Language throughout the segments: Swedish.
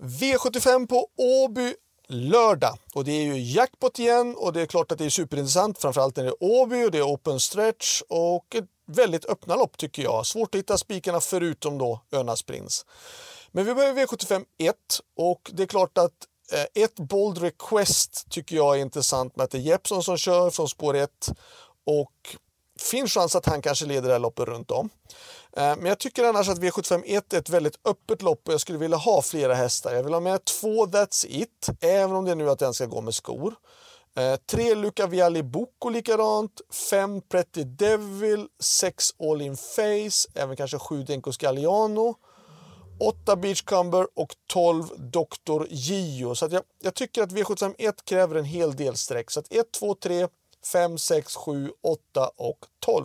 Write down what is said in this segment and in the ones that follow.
V75 på Åby lördag. Och det är ju jackpot igen och det är klart att det är superintressant. Framförallt när det är Åby och det är open stretch och ett väldigt öppna lopp tycker jag. Svårt att hitta spikarna förutom då Önas Prins. Men vi börjar V75 1 och det är klart att ett Bold Request tycker jag är intressant med att det är Jeppson som kör från spår 1 och finns chans att han kanske leder det här loppet runt om. Men jag tycker annars att V75 1 är ett väldigt öppet lopp och jag skulle vilja ha flera hästar. Jag vill ha med 2 That's It, även om det är nu att den ska gå med skor. 3 Luca Vialli Bocco likadant, 5 Pretty Devil, 6 All In Face, även kanske 7 Denko Scagliano, 8 Beachcomber och 12 Dr. Gio. Så att jag tycker att V75 kräver en hel del streck. Så att 1, 2, 3, 5, 6, 7, 8 och 12.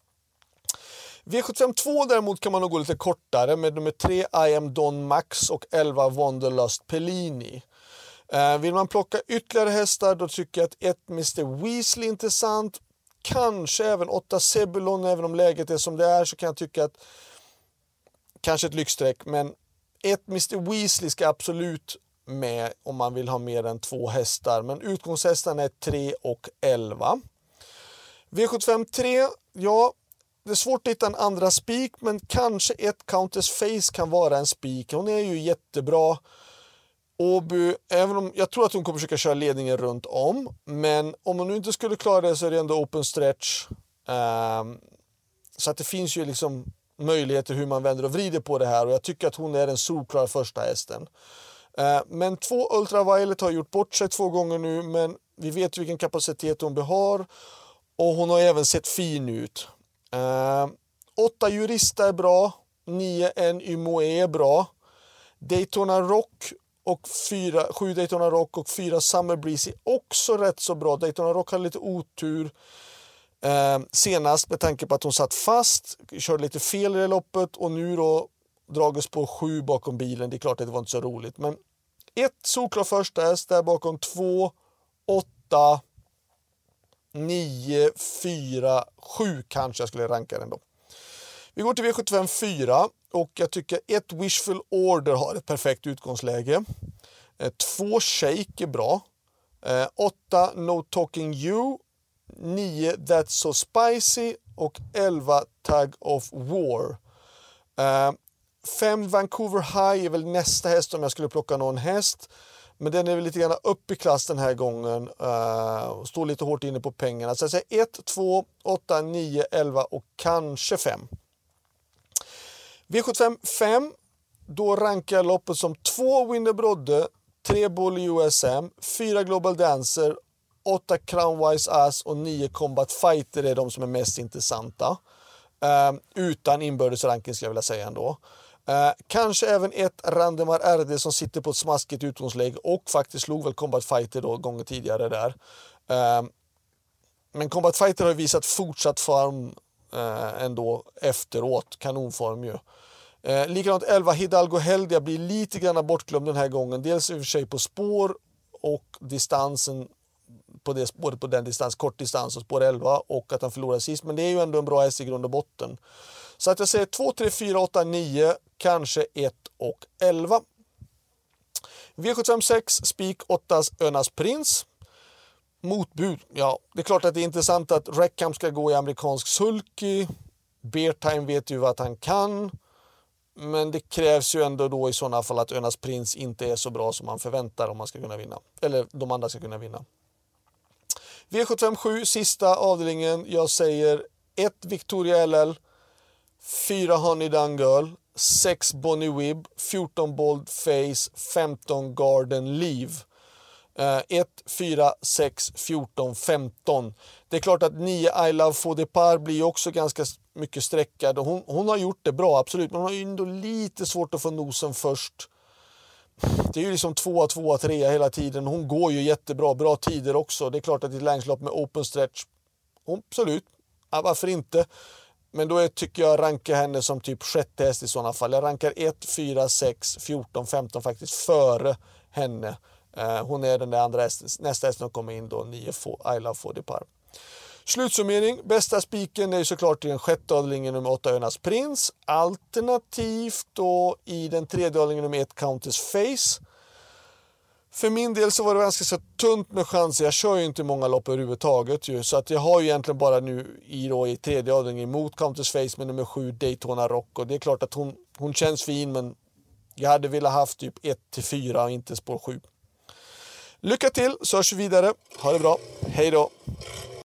V75 däremot kan man nog gå lite kortare med nummer 3 I Am Don Max och 11 Wanderlust Pellini. Vill man plocka ytterligare hästar då tycker jag att 1 Mr. Weasley är intressant. Kanske även 8 Sebulon, även om läget är som det är så kan jag tycka att kanske ett lyxsträck, men 1 Mr. Weasley ska absolut med om man vill ha mer än 2 hästar. Men utgångshästarna är 3 och 11. V75 3, ja, det är svårt att hitta en andra spik, men kanske 1 Countess Face kan vara en spik. Hon är ju jättebra. Åby, även om jag tror att hon kommer försöka köra ledningen runt om, men om hon nu inte skulle klara det så är det ändå open stretch. Så att det finns ju liksom möjligheter hur man vänder och vrider på det här och jag tycker att hon är den solklara första hästen. Men 2 Ultraviolet har gjort bort sig 2 gånger nu, men vi vet vilken kapacitet hon har och hon har även sett fin ut. 8 Jurista är bra, 9 En Ymoe är bra, Daytona Rock och 7 Daytona Rock och 4 Summer Breeze är också rätt så bra. Daytona Rock hade lite otur senast med tanke på att hon satt fast, körde lite fel i det loppet och nu då dragits på 7 bakom bilen. Det är klart att det var inte så roligt, men 1 solklar första häst där bakom 2, 8, 9, 4, 7 kanske jag skulle ranka den då. Vi går till V75 4 och jag tycker 1 Wishful Order har ett perfekt utgångsläge. 2 Shake är bra. 8 No Talking You, 9 That's So Spicy och 11 Tug of War. 5 Vancouver High är väl nästa häst om jag skulle plocka någon häst. Men den är väl lite grann upp i klass den här gången. Står lite hårt inne på pengarna. Så jag säger 1, 2, 8, 9, 11 och kanske 5. V75 5. Då rankar jag loppet som 2 Winner Brodde, 3 Bully USM, 4 Global Dancer, 8 Crownwise Ass och 9 Combat Fighter är de som är mest intressanta. Utan inbördes ranking skulle jag vilja säga ändå. Kanske även 1 Randemar RD som sitter på ett smaskigt utgångsläge och faktiskt slog väl Combat Fighter då gånger tidigare där. Men Combat Fighter har visat fortsatt form ändå efteråt. Kanonform ju. Likadant 11 Hidalgo Heldia blir lite grann bortglömd den här gången. Dels i och för sig på spår och distansen på det spåret på den distans, kort distans och spår 11 och att han förlorar sist. Men det är ju ändå en bra häst i grund och botten. Så att jag säger 2, 3, 4, 8, 9, kanske 1 och 11. V75 6, spik 8 Önas Prins. Motbud, ja det är klart att det är intressant att Rackham ska gå i amerikansk sulky. Beartime vet ju vad han kan. Men det krävs ju ändå då i sådana fall att Önas Prins inte är så bra som man förväntar om man ska kunna vinna. Eller de andra ska kunna vinna. V75 7, sista avdelningen. Jag säger 1 Victoria LL, 4 Honey Dun Girl, 6 Bonnie Wibb, 14 Bold Face, 15 Garden Leave. 1, 4, 6, 14, 15. Det är klart att 9 I Love For Depart blir också ganska mycket sträckad. Hon har gjort det bra, absolut. Men hon har ju ändå lite svårt att få nosen först. Det är ju liksom 2, 2, 3 hela tiden. Hon går ju jättebra, bra tider också. Det är klart att i ett längdlopp med open stretch, absolut, ja, varför inte? Men då tycker jag rankar henne som typ sjätte häst i sådana fall. Jag rankar 1, 4, 6, 14, 15 faktiskt före henne. Hon är den där andra hästen, nästa hästen kommer in då, 9 I Love For Depart. Slutsummering, bästa spiken är ju såklart i den sjätte avdelningen nummer 8 Önas Prins. Alternativt då i den tredje avdelningen nummer 1 Countess Face. För min del så var det ganska så tunt med chanser. Jag kör ju inte många lopp överhuvudtaget ju, så att jag har ju egentligen bara nu i tredje avdelningen mot Countess Face med nummer 7 Daytona Rock. Och det är klart att hon känns fin, men jag hade velat haft typ 1-4 och inte spår 7. Lycka till, så hörs vi vidare. Ha det bra. Hej då!